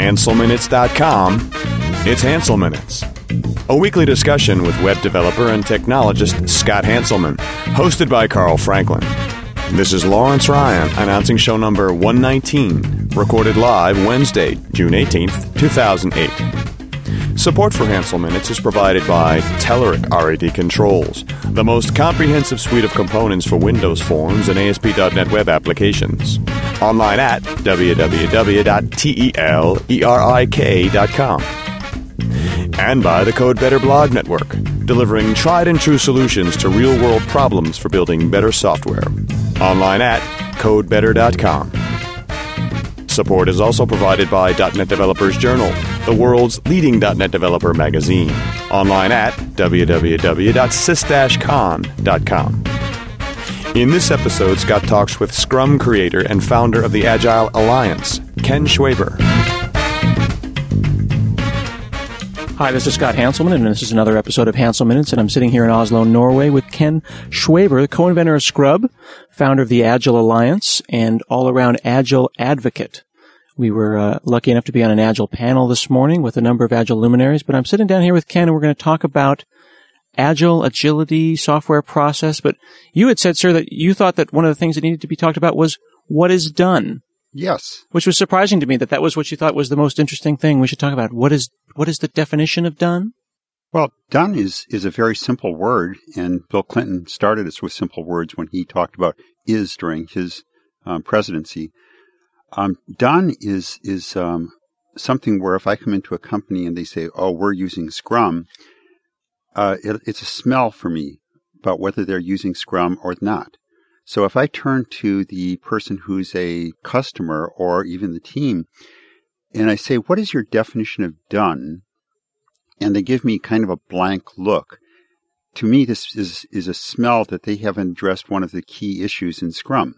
HanselMinutes.com, it's Hansel Minutes, a weekly discussion with web developer and technologist Scott Hanselman, hosted by Carl Franklin. This is Lawrence Ryan announcing show number 119, recorded live Wednesday, June 18th, 2008. Support for Hansel Minutes is provided by Telerik RAD Controls, the most comprehensive suite of components for Windows Forms and ASP.NET web applications. Online at www.telerik.com. And by the Code Better blog network, delivering tried-and-true solutions to real-world problems for building better software. Online at codebetter.com. Support is also provided by .NET Developers Journal, the world's leading .NET developer magazine. Online at www.sys-con.com. In this episode, Scott talks with Scrum creator and founder of the Agile Alliance, Ken Schwaber. Hi, this is Scott Hanselman, and this is another episode of Hansel Minutes, and I'm sitting here in Oslo, Norway with Ken Schwaber, the co-inventor of Scrub, founder of the Agile Alliance, and all-around Agile advocate. We were lucky enough to be on an Agile panel this morning with a number of Agile luminaries, but I'm sitting down here with Ken, and we're going to talk about Agile, agility, software process. But you had said, sir, that you thought that one of the things that needed to be talked about was what is done. Yes. Which was surprising to me that was what you thought was the most interesting thing we should talk about. What is the definition of done? Well, done is a very simple word, and Bill Clinton started us with simple words when he talked about is during his presidency. Done is something where if I come into a company and they say, oh, we're using Scrum, it's a smell for me about whether they're using Scrum or not. So if I turn to the person who's a customer or even the team, and I say, what is your definition of done? And they give me kind of a blank look. To me, this is a smell that they haven't addressed one of the key issues in Scrum.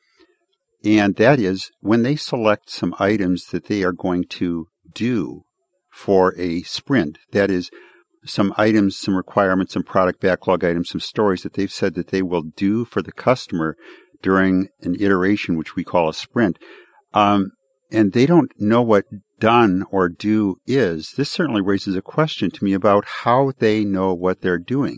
And that is when they select some items that they are going to do for a sprint, that is, some items, some requirements, some product backlog items, some stories that they've said that they will do for the customer during an iteration, which we call a sprint, and they don't know what done or do is, this certainly raises a question to me about how they know what they're doing.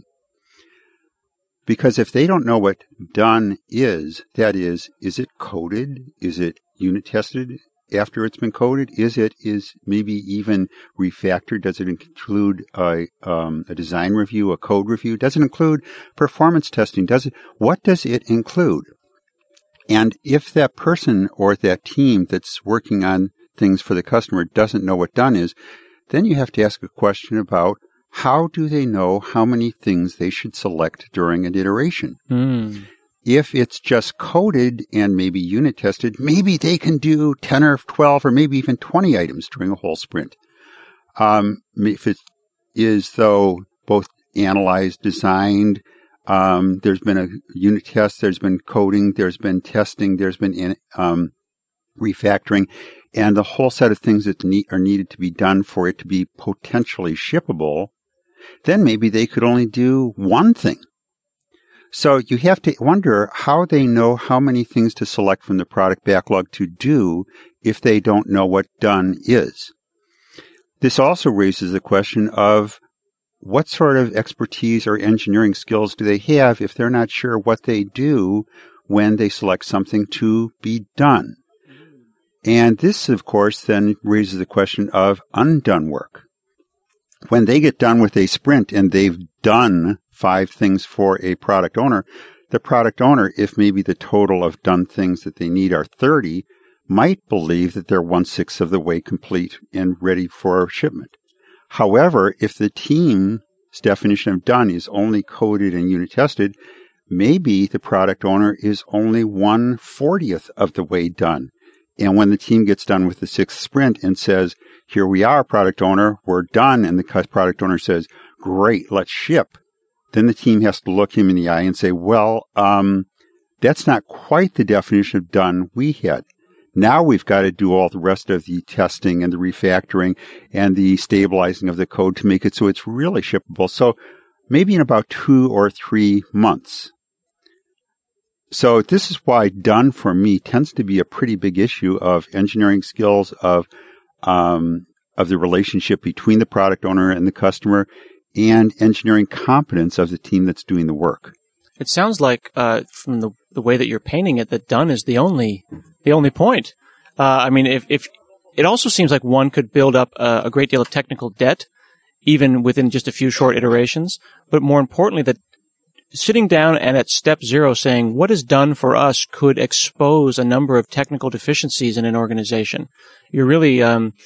Because if they don't know what done is, that is it coded? Is it unit tested after it's been coded? Is maybe even refactored? Does it include a design review, a code review? Does it include performance testing? What does it include? And if that person or that team that's working on things for the customer doesn't know what done is, then you have to ask a question about how do they know how many things they should select during an iteration? If it's just coded and maybe unit tested, maybe they can do 10 or 12 or maybe even 20 items during a whole sprint. If it is, though, both analyzed, designed, there's been a unit test, there's been coding, there's been testing, there's been refactoring, and the whole set of things that are needed to be done for it to be potentially shippable, then maybe they could only do one thing. So you have to wonder how they know how many things to select from the product backlog to do if they don't know what done is. This also raises the question of what sort of expertise or engineering skills do they have if they're not sure what they do when they select something to be done. And this, of course, then raises the question of undone work. When they get done with a sprint and they've done 5 things for a product owner, the product owner, if maybe the total of done things that they need are 30, might believe that they're 1/6 of the way complete and ready for shipment. However, if the team's definition of done is only coded and unit tested, maybe the product owner is only 1/40th of the way done. And when the team gets done with the 6th sprint and says, here we are, product owner, we're done, and the product owner says, great, let's ship, then the team has to look him in the eye and say, well, that's not quite the definition of done we had. Now we've got to do all the rest of the testing and the refactoring and the stabilizing of the code to make it so it's really shippable. So maybe in about 2 or 3 months. So this is why done for me tends to be a pretty big issue of engineering skills, of of the relationship between the product owner and the customer, and engineering competence of the team that's doing the work. It sounds like, from the way that you're painting it, that done is the only point. I mean, if it also seems like one could build up a great deal of technical debt, even within just a few short iterations. But more importantly, that sitting down and at step zero saying what is done for us could expose a number of technical deficiencies in an organization. You're really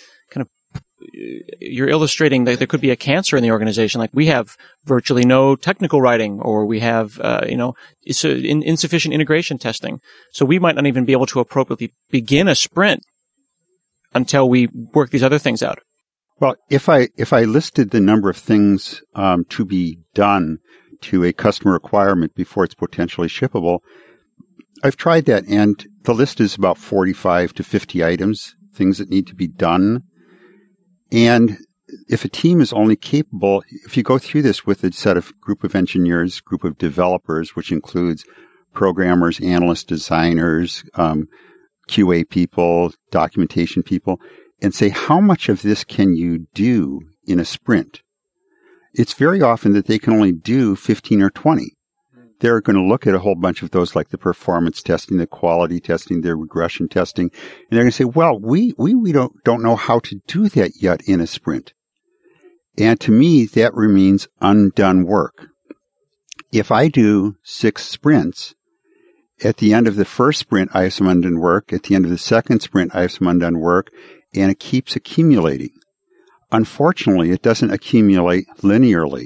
you're illustrating that there could be a cancer in the organization. Like we have virtually no technical writing, or we have, insufficient integration testing. So we might not even be able to appropriately begin a sprint until we work these other things out. Well, if I listed the number of things to be done to a customer requirement before it's potentially shippable, I've tried that, and the list is about 45 to 50 items, things that need to be done. And if a team is only capable, if you go through this with a group of engineers, group of developers, which includes programmers, analysts, designers, QA people, documentation people, and say, how much of this can you do in a sprint? It's very often that they can only do 15 or 20. They're going to look at a whole bunch of those, like the performance testing, the quality testing, the regression testing, and they're going to say, well, we don't know how to do that yet in a sprint. And to me, that remains undone work. If I do 6 sprints, at the end of the first sprint, I have some undone work. At the end of the second sprint, I have some undone work, and it keeps accumulating. Unfortunately, it doesn't accumulate linearly.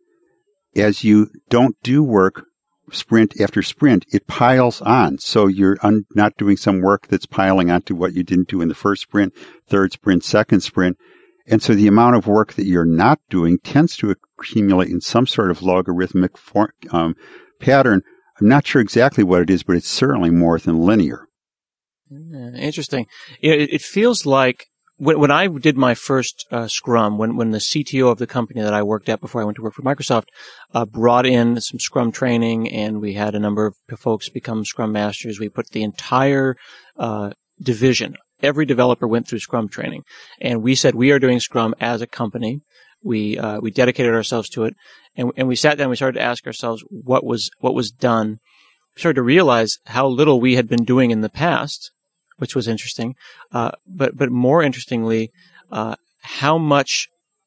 As you don't do work sprint after sprint, it piles on. So you're not doing some work that's piling onto what you didn't do in the first sprint, third sprint, second sprint. And so the amount of work that you're not doing tends to accumulate in some sort of logarithmic pattern. I'm not sure exactly what it is, but it's certainly more than linear. Interesting. It feels like when I did my first Scrum, when the CTO of the company that I worked at before I went to work for Microsoft brought in some Scrum training, and we had a number of folks become Scrum Masters. We put the entire division, every developer went through Scrum training, and we said we are doing Scrum as a company. We dedicated ourselves to it, and we sat down. We started to ask ourselves what was done. We started to realize how little we had been doing in the past, which was interesting. But more interestingly, how much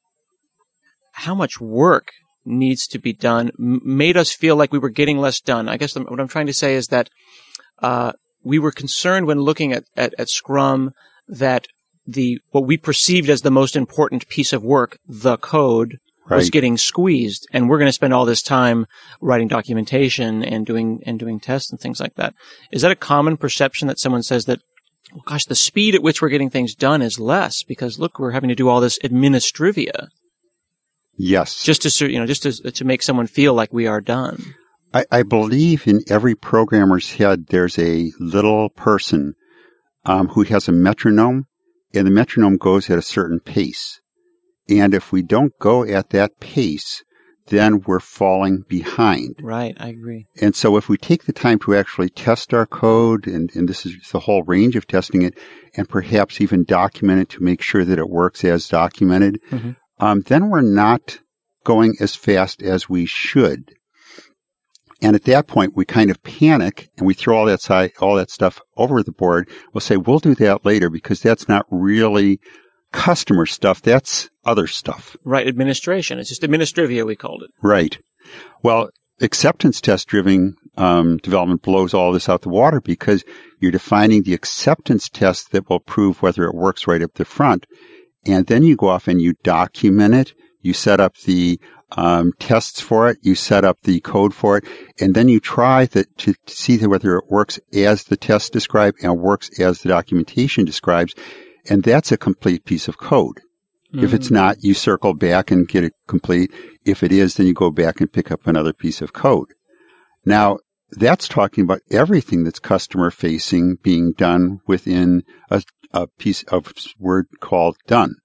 work needs to be done made us feel like we were getting less done. I guess what I'm trying to say is that we were concerned when looking at Scrum that what we perceived as the most important piece of work, the code, was getting squeezed, and we're going to spend all this time writing documentation and doing tests and things like that. Is that a common perception that someone says that, well, gosh, the speed at which we're getting things done is less because look, we're having to do all this administrivia. Yes. Just to make someone feel like we are done. I believe in every programmer's head there's a little person who has a metronome, and the metronome goes at a certain pace. And if we don't go at that pace, then we're falling behind. Right, I agree. And so if we take the time to actually test our code, and this is the whole range of testing it, and perhaps even document it to make sure that it works as documented, then we're not going as fast as we should. And at that point, we kind of panic and we throw all that stuff over the board. We'll say, we'll do that later because that's not really customer stuff. That's other stuff. Right. Administration. It's just administrivia, we called it. Right. Well, acceptance test driven development blows all this out the water because you're defining the acceptance test that will prove whether it works right up the front. And then you go off and you document it. You set up the tests for it. You set up the code for it. And then you try to see whether it works as the test described and works as the documentation describes. And that's a complete piece of code. If it's not, you circle back and get it complete. If it is, then you go back and pick up another piece of code. Now, that's talking about everything that's customer facing being done within a piece of word called done.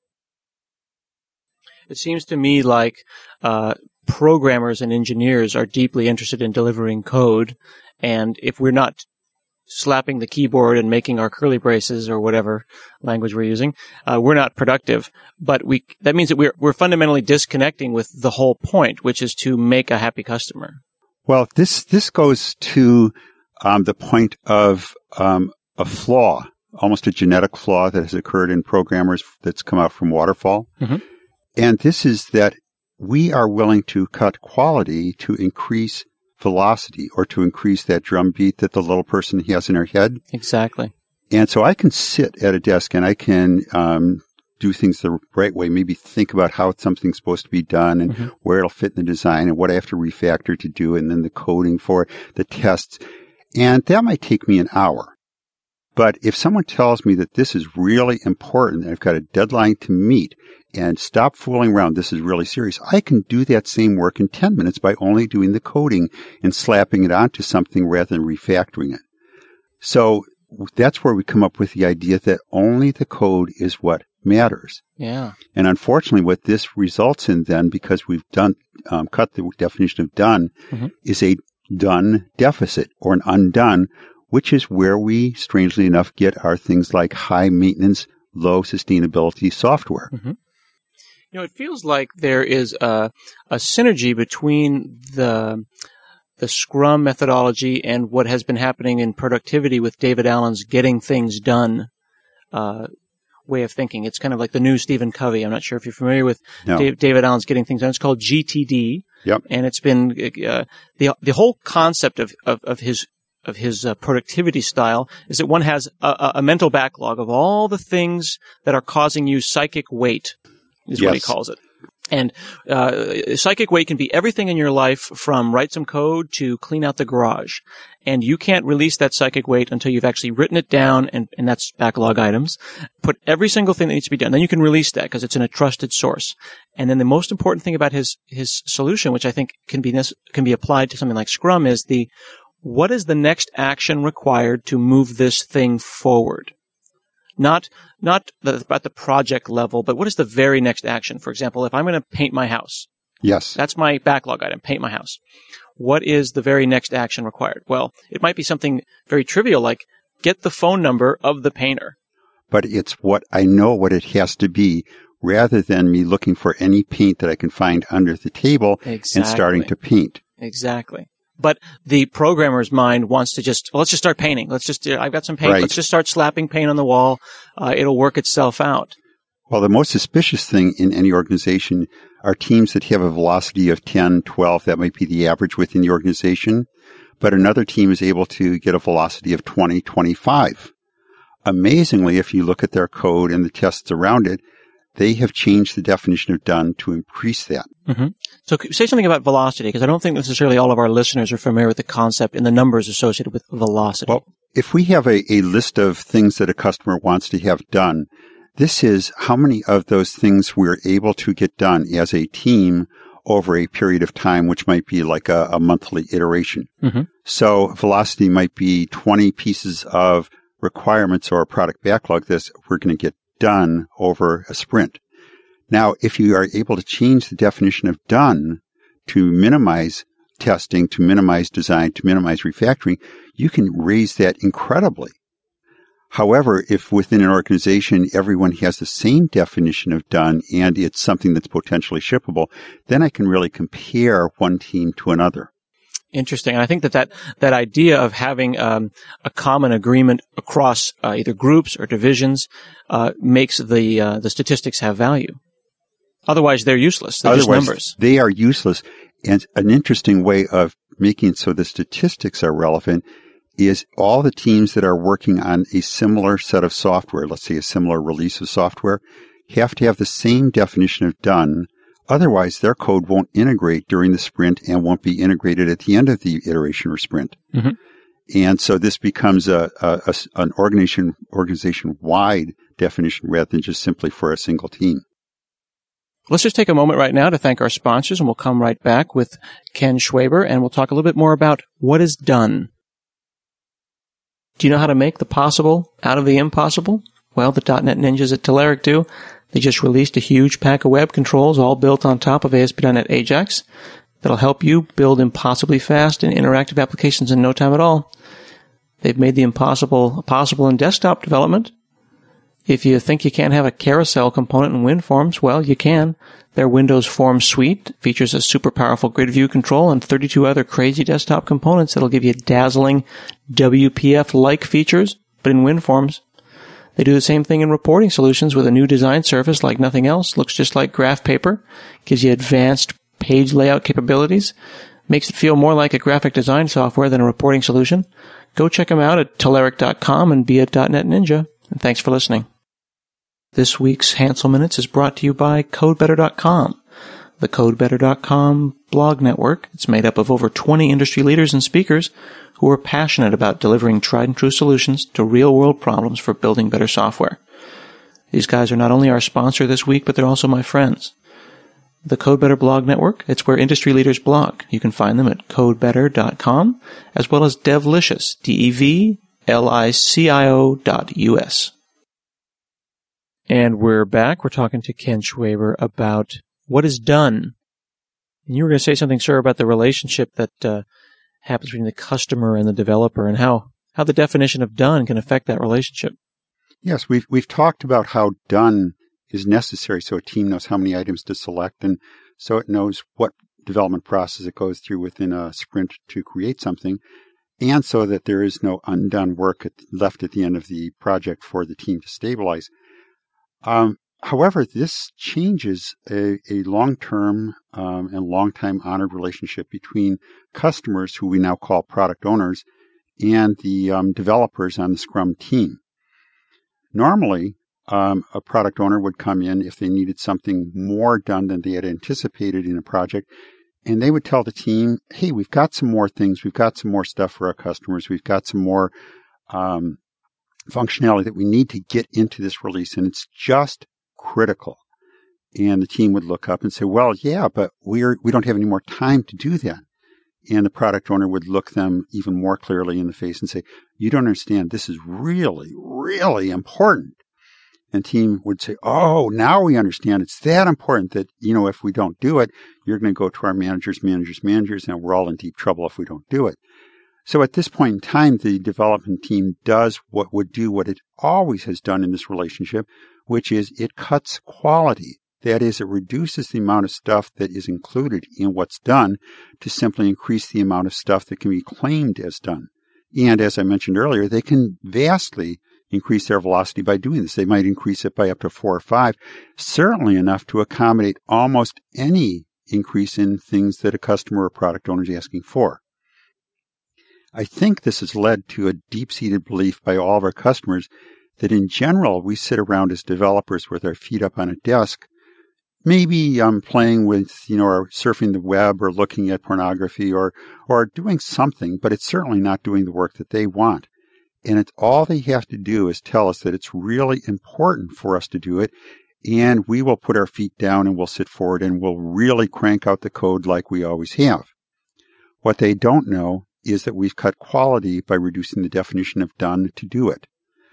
It seems to me like programmers and engineers are deeply interested in delivering code. And if we're not slapping the keyboard and making our curly braces or whatever language we're using, we're not productive. But that means that we're fundamentally disconnecting with the whole point, which is to make a happy customer. Well, this goes to the point of a flaw, almost a genetic flaw that has occurred in programmers that's come out from Waterfall. Mm-hmm. And this is that we are willing to cut quality to increase velocity or to increase that drum beat that the little person has in her head. Exactly. And so I can sit at a desk and I can do things the right way, maybe think about how something's supposed to be done and where it'll fit in the design and what I have to refactor to do and then the coding for it, the tests. And that might take me an hour. But if someone tells me that this is really important, and I've got a deadline to meet, and stop fooling around, this is really serious, I can do that same work in 10 minutes by only doing the coding and slapping it onto something rather than refactoring it. So that's where we come up with the idea that only the code is what matters. Yeah. And unfortunately, what this results in then, because we've cut the definition of done, is a done deficit or an undone, which is where we, strangely enough, get our things like high maintenance, low sustainability software. Mm-hmm. It feels like there is a synergy between the Scrum methodology and what has been happening in productivity with David Allen's getting things done way of thinking. It's kind of like the new Stephen Covey. I'm not sure if you're familiar with David Allen's getting things done. It's called GTD. Yep. And it's been the whole concept of his productivity style is that one has a mental backlog of all the things that are causing you psychic weight, is what he calls it. And psychic weight can be everything in your life, from write some code to clean out the garage. And you can't release that psychic weight until you've actually written it down, and that's backlog items. Put every single thing that needs to be done. Then you can release that because it's in a trusted source. And then the most important thing about his solution, which I think can be applied to something like Scrum, is what is the next action required to move this thing forward? Not at the project level, but what is the very next action? For example, if I'm going to paint my house. Yes. That's my backlog item, paint my house. What is the very next action required? Well, it might be something very trivial like get the phone number of the painter. But it's what I know what it has to be, rather than me looking for any paint that I can find under the table and starting to paint. Exactly. But the programmer's mind wants to let's just start painting. I've got some paint. Right. Let's just start slapping paint on the wall. It'll work itself out. Well, the most suspicious thing in any organization are teams that have a velocity of 10, 12. That might be the average within the organization. But another team is able to get a velocity of 20, 25. Amazingly, if you look at their code and the tests around it, they have changed the definition of done to increase that. Mm-hmm. So say something about velocity, because I don't think necessarily all of our listeners are familiar with the concept and the numbers associated with velocity. Well, if we have a list of things that a customer wants to have done, this is how many of those things we're able to get done as a team over a period of time, which might be like a monthly iteration. Mm-hmm. So velocity might be 20 pieces of requirements or a product backlog that we're going to get done over a sprint. Now, if you are able to change the definition of done to minimize testing, to minimize design, to minimize refactoring, you can raise that incredibly. However, if within an organization everyone has the same definition of done and it's something that's potentially shippable, then I can really compare one team to another. Interesting. And I think that idea of having a common agreement across either groups or divisions makes the statistics have value. Otherwise, they're useless. They're just numbers. They are useless. And an interesting way of making it so the statistics are relevant is all the teams that are working on a similar set of software, let's say a similar release of software, have to have the same definition of done. Otherwise, their code won't integrate during the sprint and won't be integrated at the end of the iteration or sprint. Mm-hmm. And so this becomes an organization-wide definition rather than just simply for a single team. Let's just take a moment right now to thank our sponsors, and we'll come right back with Ken Schwaber, and we'll talk a little bit more about what is done. Do you know how to make the possible out of the impossible? Well, the .NET Ninjas at Telerik do. They just released a huge pack of web controls all built on top of ASP.NET Ajax that'll help you build impossibly fast and interactive applications in no time at all. They've made the impossible possible in desktop development. If you think you can't have a carousel component in WinForms, well, you can. Their Windows Forms suite features a super powerful grid view control and 32 other crazy desktop components that'll give you dazzling WPF-like features, but in WinForms. They do the same thing in reporting solutions with a new design surface like nothing else. Looks just like graph paper. Gives you advanced page layout capabilities. Makes it feel more like a graphic design software than a reporting solution. Go check them out at Telerik.com and be a .NET Ninja. And thanks for listening. This week's Hansel Minutes is brought to you by CodeBetter.com, the CodeBetter.com blog network. It's made up of over 20 industry leaders and speakers who are passionate about delivering tried-and-true solutions to real-world problems for building better software. These guys are not only our sponsor this week, but they're also my friends. The CodeBetter blog network, it's where industry leaders blog. You can find them at CodeBetter.com, as well as Devlicious, DEVLICIO.us. And we're back. We're talking to Ken Schwaber about what is done. And you were going to say something, sir, about the relationship that happens between the customer and the developer and how the definition of done can affect that relationship. Yes, we've talked about how done is necessary so a team knows how many items to select and so it knows what development process it goes through within a sprint to create something, and so that there is no undone work left at the end of the project for the team to stabilize. However, this changes a long-term and long-time honored relationship between customers, who we now call product owners, and the developers on the Scrum team. Normally, a product owner would come in if they needed something more done than they had anticipated in a project, and they would tell the team, hey, we've got some more things, we've got some more stuff for our customers, we've got some more functionality that we need to get into this release, and it's just critical. And the team would look up and say, well, yeah, but we don't have any more time to do that. And the product owner would look them even more clearly in the face and say, you don't understand, this is really, really important. And the team would say, oh, now we understand. It's that important that, if we don't do it, you're going to go to our managers, and we're all in deep trouble if we don't do it. So at this point in time, the development team does what it always has done in this relationship, which is it cuts quality. That is, it reduces the amount of stuff that is included in what's done to simply increase the amount of stuff that can be claimed as done. And as I mentioned earlier, they can vastly increase their velocity by doing this. They might increase it by up to 4 or 5, certainly enough to accommodate almost any increase in things that a customer or product owner is asking for. I think this has led to a deep-seated belief by all of our customers that in general, we sit around as developers with our feet up on a desk, maybe playing with, or surfing the web or looking at pornography or doing something, but it's certainly not doing the work that they want. And it's all they have to do is tell us that it's really important for us to do it, and we will put our feet down and we'll sit forward and we'll really crank out the code like we always have. What they don't know is that we've cut quality by reducing the definition of done to do it.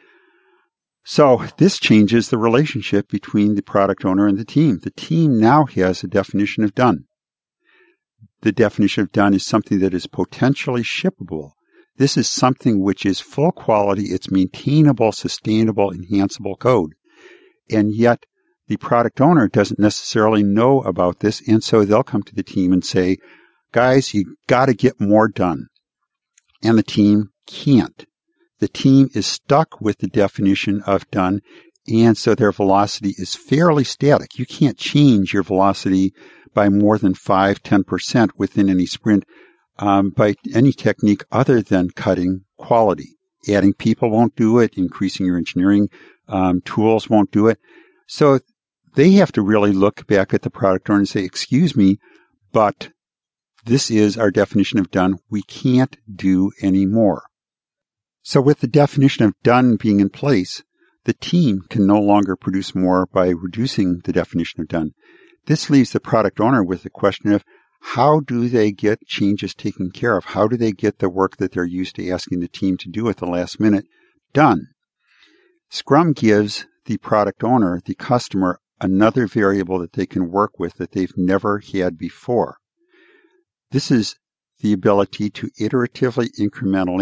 So this changes the relationship between the product owner and the team. The team now has a definition of done. The definition of done is something that is potentially shippable. This is something which is full quality, it's maintainable, sustainable, enhanceable code. And yet the product owner doesn't necessarily know about this, and so they'll come to the team and say, guys, you got to get more done. And the team can't. The team is stuck with the definition of done, and so their velocity is fairly static. You can't change your velocity by more than 5-10% within any sprint by any technique other than cutting quality. Adding people won't do it. Increasing your engineering tools won't do it. So they have to really look back at the product owner and say, excuse me, but this is our definition of done. We can't do any more. So with the definition of done being in place, the team can no longer produce more by reducing the definition of done. This leaves the product owner with the question of how do they get changes taken care of? How do they get the work that they're used to asking the team to do at the last minute done? Scrum gives the product owner, the customer, another variable that they can work with that they've never had before. This is the ability to iteratively, incrementally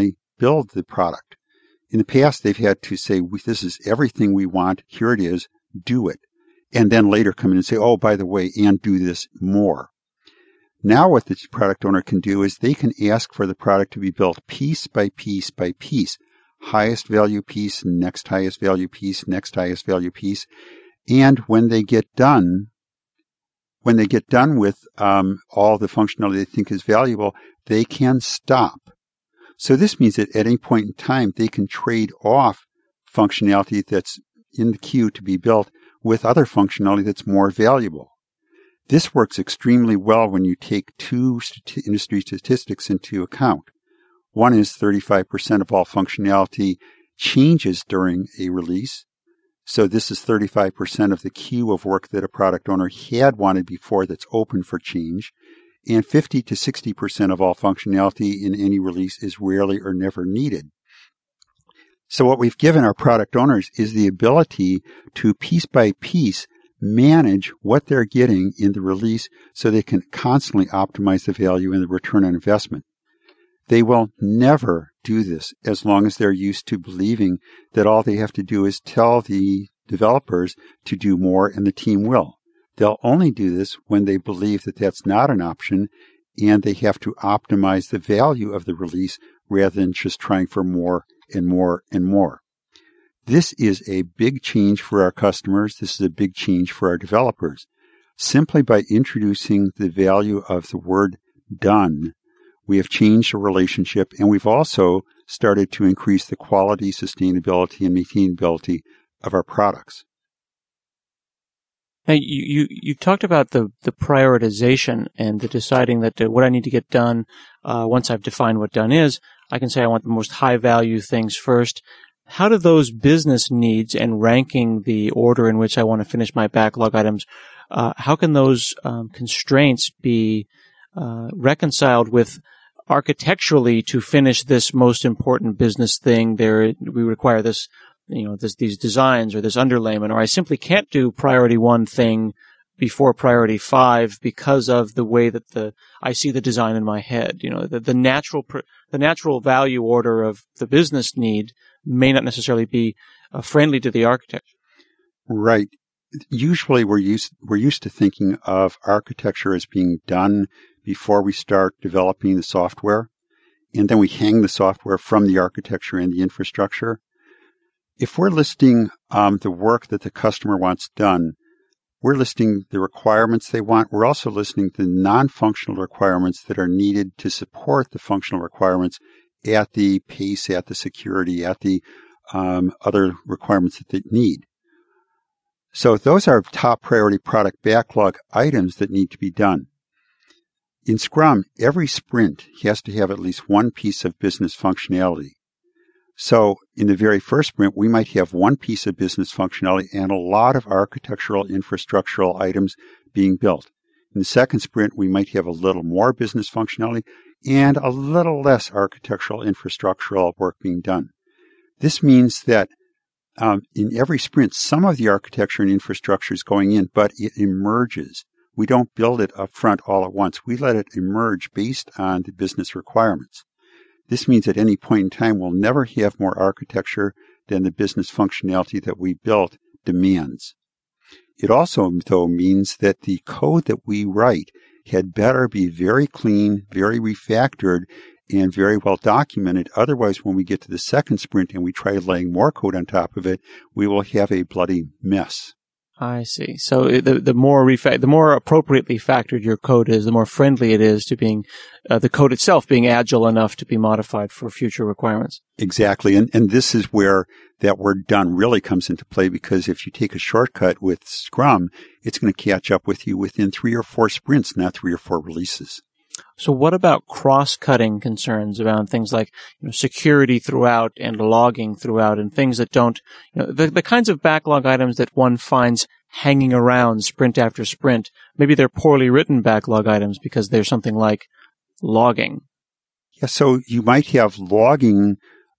build the product. In the past, they've had to say, this is everything we want. Here it is. Do it. And then later come in and say, oh, by the way, and do this more. Now what the product owner can do is they can ask for the product to be built piece by piece by piece. Highest value piece, next highest value piece, next highest value piece. And when they get done with all the functionality they think is valuable, they can stop. So this means that at any point in time, they can trade off functionality that's in the queue to be built with other functionality that's more valuable. This works extremely well when you take two industry statistics into account. One is 35% of all functionality changes during a release. So this is 35% of the queue of work that a product owner had wanted before that's open for change. And 50 to 60% of all functionality in any release is rarely or never needed. So what we've given our product owners is the ability to piece by piece manage what they're getting in the release so they can constantly optimize the value and the return on investment. They will never do this as long as they're used to believing that all they have to do is tell the developers to do more and the team will. They'll only do this when they believe that that's not an option and they have to optimize the value of the release rather than just trying for more and more and more. This is a big change for our customers. This is a big change for our developers. Simply by introducing the value of the word done, we have changed the relationship, and we've also started to increase the quality, sustainability, and maintainability of our products. Now, you talked about the prioritization and the deciding that what I need to get done, once I've defined what done is, I can say I want the most high-value things first. How do those business needs and ranking the order in which I want to finish my backlog items, how can those constraints be reconciled with architecturally to finish this most important business thing? We require this, these designs or this underlayment, or I simply can't do priority 1 thing before priority 5 because of the way that I see the design in my head. The natural value order of the business need may not necessarily be friendly to the architecture. Right. Usually we're used to thinking of architecture as being done before we start developing the software, and then we hang the software from the architecture and the infrastructure. If we're listing the work that the customer wants done, we're listing the requirements they want. We're also listing the non-functional requirements that are needed to support the functional requirements at the pace, at the security, at the other requirements that they need. So those are top priority product backlog items that need to be done. In Scrum, every sprint has to have at least one piece of business functionality. So in the very first sprint, we might have one piece of business functionality and a lot of architectural, infrastructural items being built. In the second sprint, we might have a little more business functionality and a little less architectural, infrastructural work being done. This means that in every sprint, some of the architecture and infrastructure is going in, but it emerges. We don't build it up front all at once. We let it emerge based on the business requirements. This means at any point in time, we'll never have more architecture than the business functionality that we built demands. It also, though, means that the code that we write had better be very clean, very refactored, and very well documented. Otherwise, when we get to the second sprint and we try laying more code on top of it, we will have a bloody mess. I see. So the more appropriately factored your code is, the more friendly it is to being the code itself being agile enough to be modified for future requirements. Exactly. And this is where that word done really comes into play, because if you take a shortcut with Scrum, it's going to catch up with you within 3 or 4 sprints, not 3 or 4 releases. So what about cross-cutting concerns around things like security throughout and logging throughout, and things that don't, the kinds of backlog items that one finds hanging around sprint after sprint? Maybe they're poorly written backlog items because they're something like logging. Yeah, so you might have logging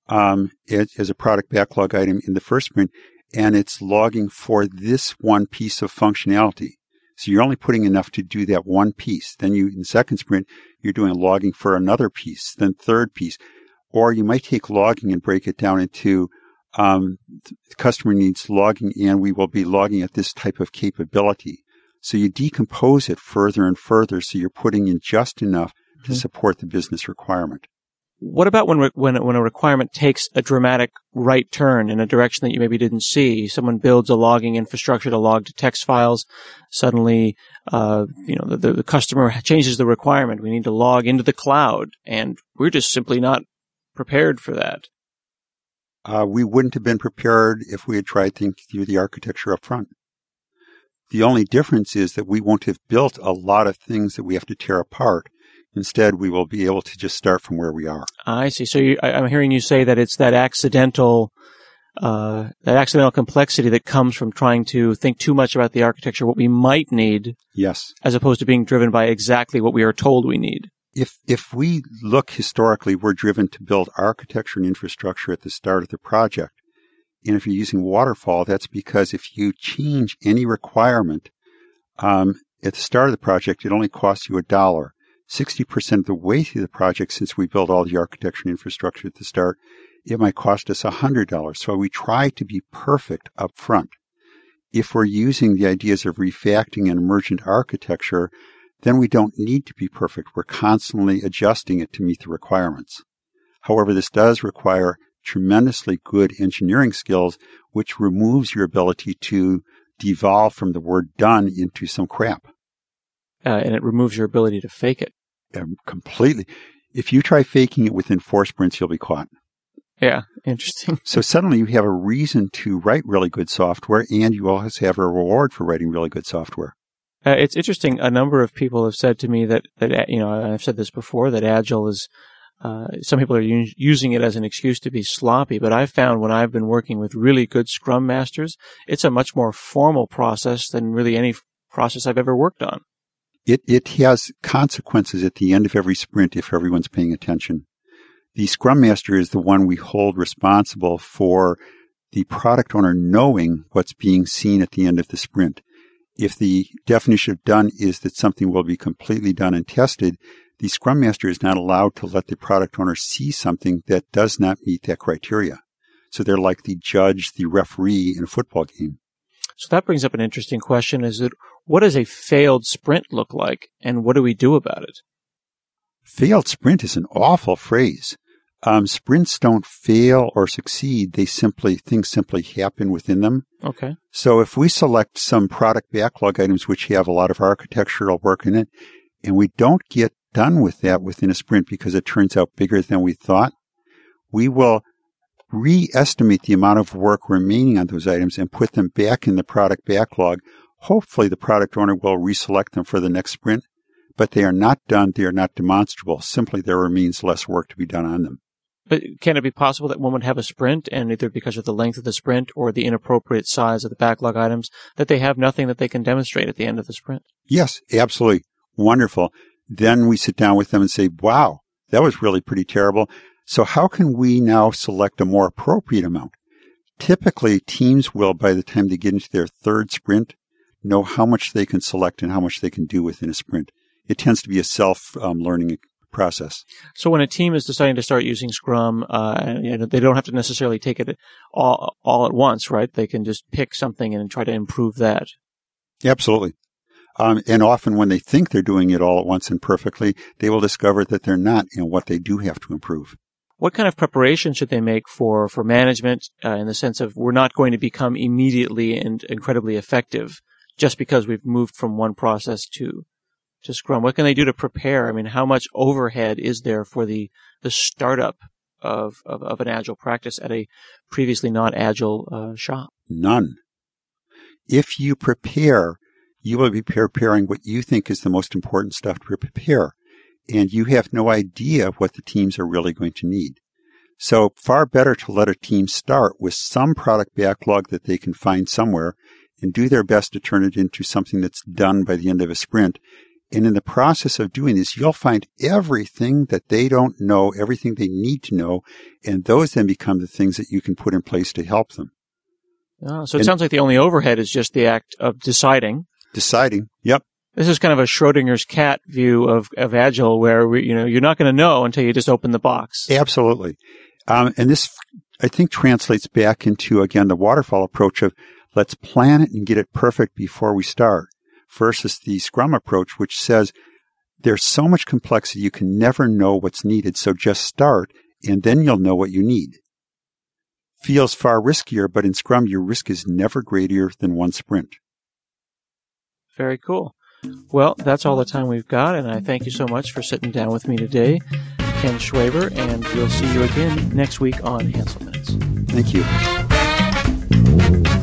as a product backlog item in the first sprint, and it's logging for this one piece of functionality. So you're only putting enough to do that one piece. Then in the second sprint, you're doing logging for another piece, then third piece. Or you might take logging and break it down into the customer needs logging, and we will be logging at this type of capability. So you decompose it further and further, so you're putting in just enough to support the business requirement. What about when a requirement takes a dramatic right turn in a direction that you maybe didn't see? Someone builds a logging infrastructure to log to text files. Suddenly, the customer changes the requirement. We need to log into the cloud, and we're just simply not prepared for that. We wouldn't have been prepared if we had tried thinking through the architecture up front. The only difference is that we won't have built a lot of things that we have to tear apart. Instead, we will be able to just start from where we are. I see. So I'm hearing you say that it's that accidental complexity that comes from trying to think too much about the architecture, what we might need. Yes. As opposed to being driven by exactly what we are told we need. If we look historically, we're driven to build architecture and infrastructure at the start of the project. And if you're using waterfall, that's because if you change any requirement at the start of the project, it only costs you $1. 60% of the way through the project, since we build all the architecture and infrastructure at the start, it might cost us $100. So we try to be perfect up front. If we're using the ideas of refactoring and emergent architecture, then we don't need to be perfect. We're constantly adjusting it to meet the requirements. However, this does require tremendously good engineering skills, which removes your ability to devolve from the word done into some crap. And it removes your ability to fake it. Completely. If you try faking it within 4 sprints, you'll be caught. Yeah, interesting. So suddenly you have a reason to write really good software, and you always have a reward for writing really good software. It's interesting. A number of people have said to me that I've said this before, that Agile is, some people are using it as an excuse to be sloppy, but I've found when I've been working with really good Scrum Masters, it's a much more formal process than really any process I've ever worked on. It has consequences at the end of every sprint if everyone's paying attention. The Scrum Master is the one we hold responsible for the product owner knowing what's being seen at the end of the sprint. If the definition of done is that something will be completely done and tested, the Scrum Master is not allowed to let the product owner see something that does not meet that criteria. So they're like the judge, the referee in a football game. So that brings up an interesting question. What does a failed sprint look like, and what do we do about it? Failed sprint is an awful phrase. Sprints don't fail or succeed. Things simply happen within them. Okay. So if we select some product backlog items which have a lot of architectural work in it, and we don't get done with that within a sprint because it turns out bigger than we thought, we will re-estimate the amount of work remaining on those items and put them back in the product backlog. Hopefully the product owner will reselect them for the next sprint, but they are not done. They are not demonstrable. Simply there remains less work to be done on them. But can it be possible that one would have a sprint, and either because of the length of the sprint or the inappropriate size of the backlog items, that they have nothing that they can demonstrate at the end of the sprint? Yes, absolutely. Wonderful. Then we sit down with them and say, wow, that was really pretty terrible. So how can we now select a more appropriate amount? Typically, teams will, by the time they get into their third sprint, know how much they can select and how much they can do within a sprint. It tends to be a self-learning process. So when a team is deciding to start using Scrum, they don't have to necessarily take it all at once, right? They can just pick something and try to improve that. Absolutely. And often when they think they're doing it all at once and perfectly, they will discover that they're not, and what they do have to improve. What kind of preparation should they make for management in the sense of we're not going to become immediately and incredibly effective just because we've moved from one process to Scrum? What can they do to prepare? I mean, how much overhead is there for the startup of an Agile practice at a previously not Agile shop? None. If you prepare, you will be preparing what you think is the most important stuff to prepare. And you have no idea what the teams are really going to need. So far better to let a team start with some product backlog that they can find somewhere and do their best to turn it into something that's done by the end of a sprint. And in the process of doing this, you'll find everything that they don't know, everything they need to know, and those then become the things that you can put in place to help them. Oh, so it sounds like the only overhead is just the act of deciding. Deciding, yep. This is kind of a Schrodinger's cat view of Agile, where you're not going to know until you just open the box. Absolutely. And this, I think, translates back into, again, the waterfall approach of let's plan it and get it perfect before we start, versus the Scrum approach, which says there's so much complexity you can never know what's needed, so just start, and then you'll know what you need. Feels far riskier, but in Scrum, your risk is never greater than one sprint. Very cool. Well, that's all the time we've got, and I thank you so much for sitting down with me today, Ken Schwaber, and we'll see you again next week on Hansel Minutes. Thank you.